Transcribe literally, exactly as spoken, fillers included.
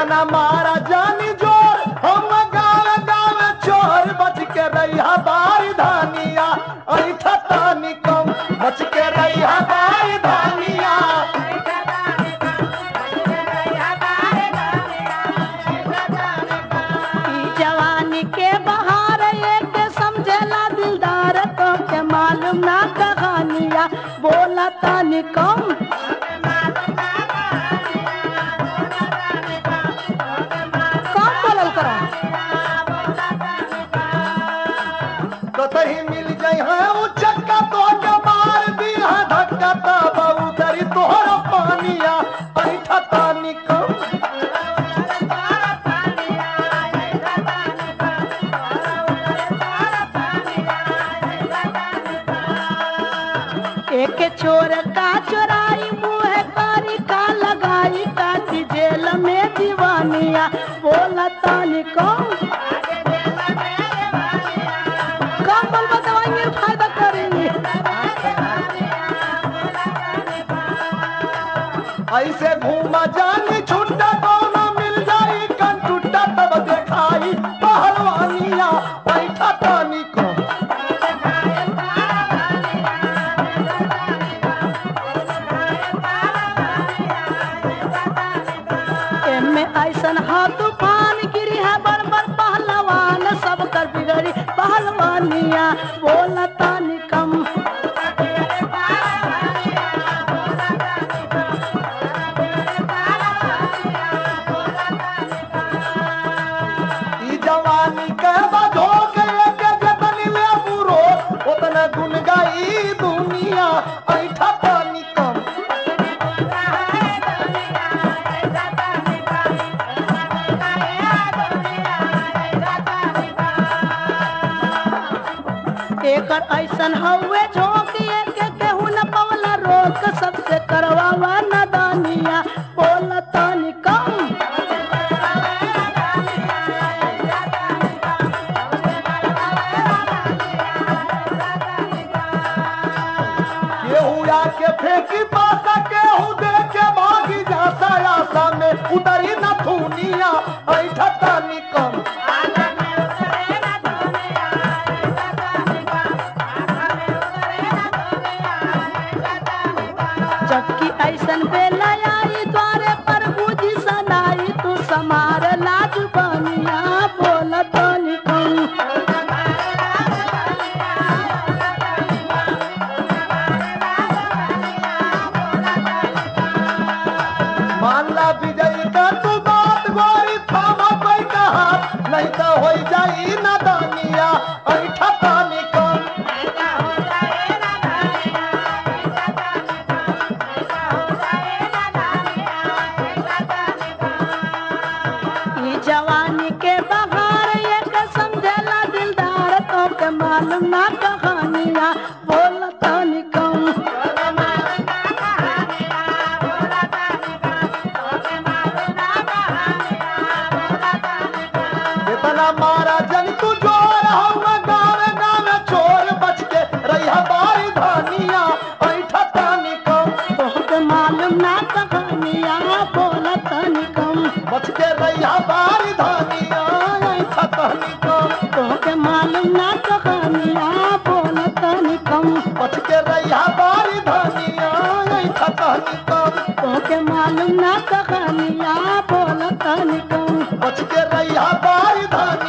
इतना मारा जानी जोर हम गाँव गाँव चोर बच के रहिया बारी धानिया ऐठा तानी कम बच के रहिया बारी धानिया ई जवानी के बहार एक समझेला दिलदार तो के मालूम ना कहानिया बोला तानी कम कम बोलल करा कतही मिल जाई है उ चक्का तो के मार दी है धक्का तब उतरी तोहर पानिया ऐठा तानी कम एक चोर का चोराई मुँह कारी का लगाई काटी जेल में दीवानिया बोला तानी कम कम बोल बताएंगे फायदा करेंगे ऐसे घूमा जानी छुट्टा दोनों मिल जाई कन टूटा तब देखाई पहलवानिया ऐठा तानी कम एमे ऐसन हा तूफान गिरी है बड़ बड़ पहलवान सब कर बिगड़ी पहलवानिया बोला तानी कम ई जवानी के बधो के के जतनी ले बुरो उतना गुन गाई दुनिया ऐठा तानी कम एकर ऐसन हवे झोंकिए के केहू न पवला रोक सबसे करवावा नदानिया बोला तानी कम केहू आके फेंकी पासा केहू दे के भागी जासा आशा में उतरी न थूनिया ऐठा तानी कम जबकि ऐसन बेला आई द्वारे पर बूझी सनाई तू समार लाज बनिया बोला तानी कम मानला विजयी का तू बात गोरी थामा कोई कहा नहीं तो हो जाई नादानिया ऐठा तानी कम ई जवानी के बहार एक समझेला दिलदार तो के मालूम ना कहानिया बोला तानी कम इतना मारा जन तू जोर हम गाँव गाँव चोर बच के रहिया बारी धानिया ऐठा तानी कम तो के मालूम ना कहानिया बोला तानी कम बच के रहिया बारी धानिया ऐठा तानी कम तो के मालूम ना कहानिया बोला तानी कम बच के रहिया बारी धानिया ऐठा तानी कम तो के मालूम ना कहानिया बोला तानी कम बच के रहिया बारी धानिया